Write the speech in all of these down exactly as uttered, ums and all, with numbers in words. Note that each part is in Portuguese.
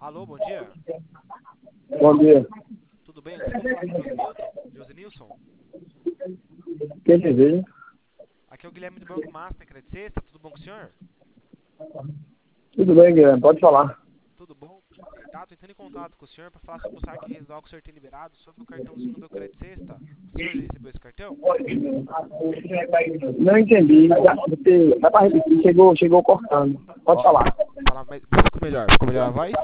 Alô, bom dia. Bom dia. Tudo bem? Eu consigo falar com o Josenilton? Josenilson? Quem deseja? Aqui é o Guilherme do Banco Master, Credit Sexta. Tudo bom com o senhor? Tudo bem, Guilherme, pode falar. Tudo bom? Prazer. Tá, tô entrando em contato com o senhor para falar sobre o saque residual que o senhor tem liberado sobre o cartãozinho do Credit Sexta. O senhor já recebeu esse cartão? Não entendi. Dá, você- dá pra repetir, chegou, chegou cortando. Pode Ó, falar. fala mais, ficou melhor. Ficou melhor a voz?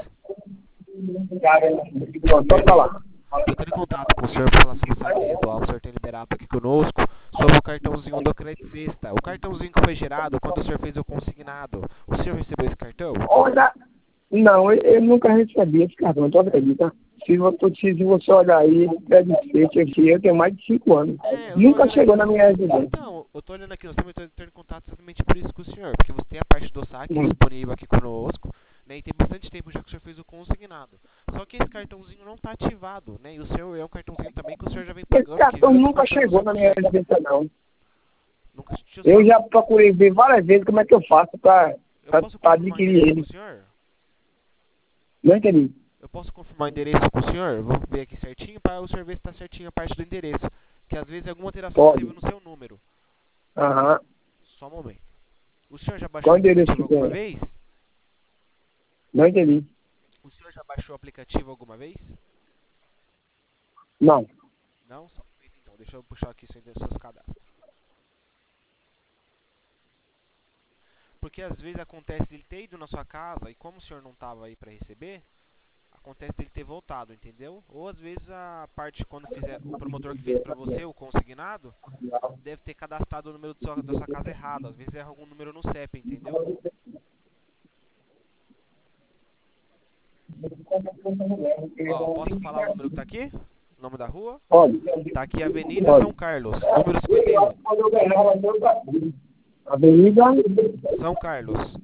Pronto, pode Perfeito. falar. Tô entrando em contato com o senhor para falar sobre o saque residual que o senhor tem liberado aqui conosco sobre o cartãozinho do Credit Sexta. O cartãozinho que foi gerado quando o senhor fez o consignado. O senhor recebeu esse cartão? Olha, não, eu, eu nunca recebi esse cartão, tu acredita? Se você, se você olhar aí, é difícil, aqui, eu tenho mais de cinco anos. É, eu tô Nunca olhando aqui. chegou na minha residência. Então, eu tô olhando aqui, nós também estamos entrando em contato exatamente por isso com o senhor, porque você tem a parte do saque Hum. disponível aqui conosco, né, e tem bastante tempo já que o senhor fez o consignado. Só que esse cartãozinho não está ativado, né, e o seu é um cartãozinho também que o senhor já vem Esse pagando, que cartão vem nunca descontando no chegou seu na minha contra-cheque. residência, não. Nunca, deixa eu Eu só, já procurei ver várias vezes como é que eu faço para eu posso confirmar o adquirir endereço com o ele. senhor? Não entendi. Eu posso confirmar o endereço com o senhor? Eu vou ver aqui certinho para o senhor ver se está certinho a parte do endereço, que às vezes é alguma alteração que teve Pode. no seu número. Aham. Só um momento. O senhor já baixou Qual o endereço aplicativo que alguma tem? vez? Não entendi. O senhor já baixou o aplicativo alguma vez? Não. Não? Só um momento então. Deixa eu puxar aqui seu endereço, seus cadastros. Porque às vezes acontece de ele ter ido na sua casa e como o senhor não estava aí para receber, acontece dele ter voltado, entendeu? Ou às vezes a parte quando fizer o promotor que fez para você o consignado deve ter cadastrado o número do sua, da sua casa errado. Às vezes erra algum número no C E P, entendeu? Ó, posso falar o número que tá aqui? O nome da rua? Pode. Tá aqui Avenida São Pode. Carlos, número cinquenta e um. Avenida. São Carlos.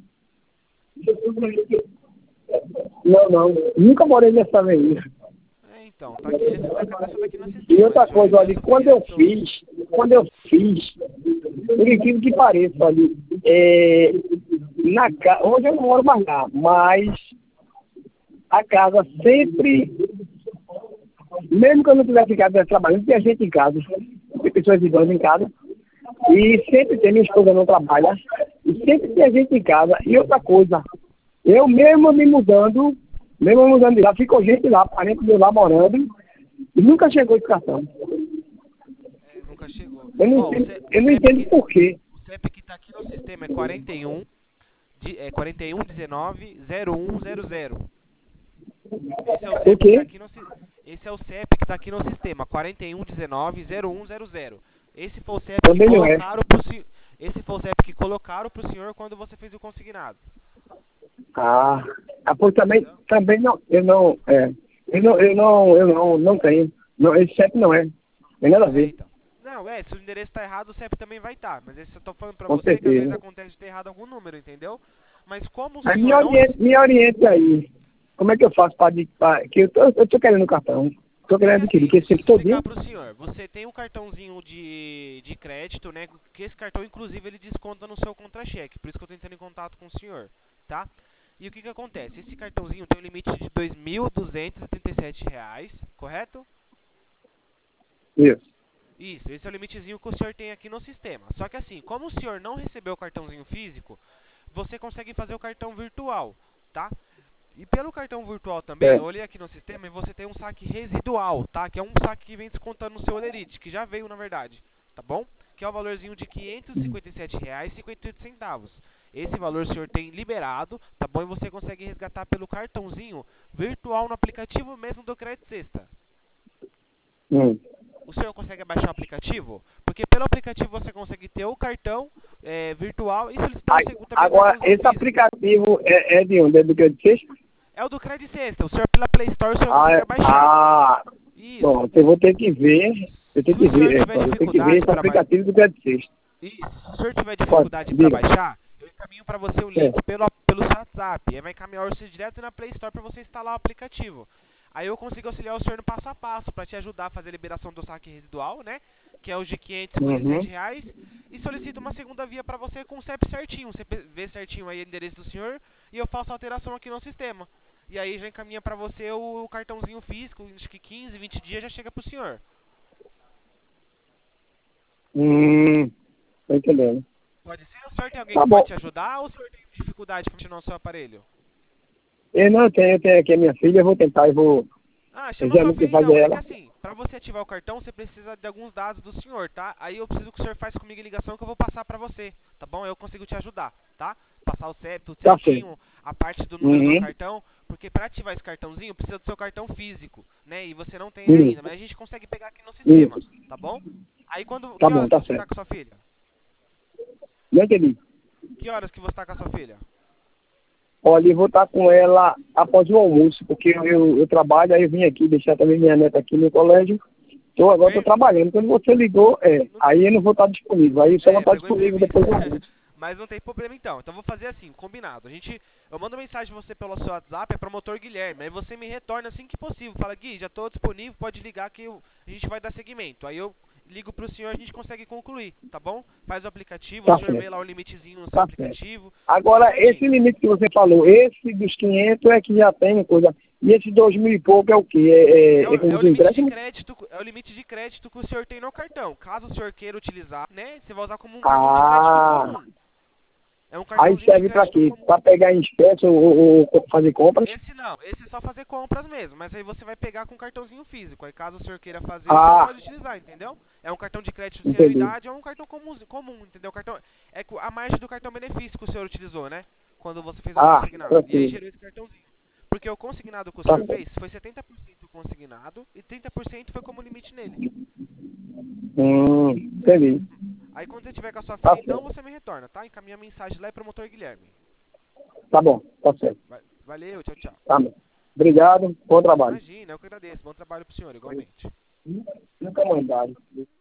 Não, não. Nunca morei nessa avenida. É, então, tá aqui, esse tá cadastrado aqui no E sistema. outra Esse é o coisa, olha, endereço quando eu físico. fiz, quando eu fiz, por incrível que pareça, olha, é, na casa, hoje eu não moro mais lá, mas a casa sempre, mesmo que eu não tivesse em casa trabalhando, tinha gente em casa, tem pessoas idosas em casa, e sempre tem, minha esposa não trabalha, e sempre tem gente em casa. E outra coisa, eu mesmo me mudando, mesmo mudando de lá, ficou gente lá, parente meu lá morando, e nunca chegou esse cartão. É, nunca chegou. Eu não Ó, o, entendo, C, o eu não CEP entendo que por quê. o CEP que tá aqui no sistema é quarenta e um de, é quarenta e um dezenove zero um zero zero. Esse é o Por CEP que tá quê? aqui no si- esse é o CEP que tá aqui no sistema, quarenta e um dezenove zero um zero zero. Esse foi o CEP que Também não é. colocaram pro senhor, esse foi o CEP que colocaram pro senhor quando você fez o consignado. Ah, ah pois também, Entendeu? também não, eu não, é, eu não, eu não, eu não, não tenho. Não, esse chefe não é. Tem nada a É, ver, então. Não, é, se o endereço tá errado, o CEP também vai estar. Mas esse eu tô falando pra com você que às vezes certeza. acontece de ter errado algum número, entendeu? Mas como o Mas me senhor não oriente, recebeu. me oriente aí. Como é que eu faço para, que eu tô, eu tô querendo o cartão. Tô É que querendo adquirir, assim, que esse deixa eu tempo explicar todinho. pro senhor. Você tem um cartãozinho de, de crédito, né? Que esse cartão, inclusive, ele desconta no seu contra-cheque. Por isso que eu tô entrando em contato com o senhor, tá? E o que que acontece? Esse cartãozinho tem um limite de dois mil duzentos e trinta e sete reais, correto? Isso. Isso, esse é o limitezinho que o senhor tem aqui no sistema. Só que assim, como o senhor não recebeu o cartãozinho físico, você consegue fazer o cartão virtual, tá? E pelo cartão virtual também, É. eu olhei aqui no sistema e você tem um saque residual, tá? Que é um saque que vem descontando no seu Olerite, que já veio na verdade, tá bom? Que é o valorzinho de quinhentos e cinquenta e sete reais e cinquenta e oito centavos. Esse valor o senhor tem liberado, tá bom? E você consegue resgatar pelo cartãozinho virtual no aplicativo mesmo do Credit Sexta. Hum. O senhor consegue baixar o aplicativo? Porque pelo aplicativo você consegue ter o cartão é, virtual e solicitar o Aí, seg- também o agora, cartãozinho esse físico. aplicativo é, é de onde? É do que de sexta? É o do Credit Sexta. O senhor pela Play Store o senhor Ah, consegue é, baixar. ah, Isso. bom, eu vou ter que ver, eu tenho Se o que senhor ver, é, tiver eu tenho que ver dificuldade esse para baixar, aplicativo do Crédito Sexta. isso. Se o senhor tiver Pode, dificuldade para diga. baixar, eu encaminho para você o É. link pelo, pelo seu WhatsApp. Aí vai encaminhar você direto na Play Store para você instalar o aplicativo. Aí eu consigo auxiliar o senhor no passo a passo para te ajudar a fazer a liberação do saque residual, né? Que é os de quinhentos e cinquenta e sete Uhum. reais. E solicito uma segunda via para você com o CEP certinho. Você pe- vê certinho aí o endereço do senhor e eu faço a alteração aqui no sistema. e aí já encaminha pra você o, o cartãozinho físico, acho que quinze, vinte dias já chega pro senhor. Hum, tô entendendo. Pode ser? O senhor tem alguém Tá que pode bom. te ajudar ou o senhor tem dificuldade para mexer no seu aparelho? Eu não tenho, eu tenho aqui a minha filha, eu vou tentar, eu vou. Ah, Eu chama já sua não sei filha fazer então. É que ela. assim, pra você ativar o cartão, você precisa de alguns dados do senhor, tá? Aí eu preciso que o senhor faça comigo a ligação que eu vou passar pra você, tá bom? Eu consigo te ajudar, tá? Passar o C E P tudo Tá certo. certinho, a parte do número do Uhum. cartão, porque pra ativar esse cartãozinho precisa do seu cartão físico, né? E você não tem ele Isso. ainda, mas a gente consegue pegar aqui no sistema, Isso. tá bom? Aí quando, Tá que bom, horas que tá você tá certo. com a sua filha? Não entendi. Que horas que você tá com a sua filha? Olha, eu vou estar com ela após o almoço, porque eu, eu, eu trabalho, aí eu vim aqui deixar também minha neta aqui no colégio. Então agora estou Per- trabalhando. Quando você ligou, é, não- aí eu não vou estar disponível. Aí eu só vou É, estar pegou disponível imprevisto. depois do almoço. Mas não tem problema então. Então vou fazer assim, combinado. A gente, eu mando mensagem pra você pelo seu WhatsApp, é promotor Guilherme. Aí você me retorna assim que possível. Fala, Gui, já tô disponível, pode ligar que eu- a gente vai dar seguimento. Aí eu ligo pro senhor e a gente consegue concluir, tá bom? Faz o aplicativo, o Tá senhor vê certo, lá o limitezinho no seu tá certo. aplicativo, tudo Agora, esse certinho. limite que você falou, esse dos quinhentos é que já tem coisa. E esse dois mil e pouco é o quê? É, É é, o, é com é o os limite de empréstimos? crédito, é o limite de crédito que o senhor tem no cartão. Caso o senhor queira utilizar, né, você vai usar como um cartão de crédito Ah, comum. É um aí cartãozinho de serve para crédito quê? comum. Para pegar em espécie ou, ou, ou fazer compras? Esse não, esse é só fazer compras mesmo, mas aí você vai pegar com cartãozinho físico. Aí caso o senhor queira fazer, o senhor Ah, pode utilizar, entendeu? É um cartão de crédito sem entendi. anuidade, é um cartão comum, comum, entendeu? Cartão, é co- a margem do cartão benefício que o senhor utilizou, né? Quando você fez o Ah, consignado. E aí tranquilo. gerou esse cartãozinho. Porque o consignado que o Tá senhor certo. fez foi setenta por cento consignado e trinta por cento foi como limite nele. Hum, entendi. Aí quando você tiver com a sua Tá filha, então certo. você me retorna, tá? Encaminha a mensagem lá e promotor Guilherme. Tá bom, tá certo. Va- Valeu, tchau, tchau. Tá bom. Obrigado, bom trabalho. Imagina, eu que agradeço. Bom trabalho pro senhor, igualmente. Nunca mandaram.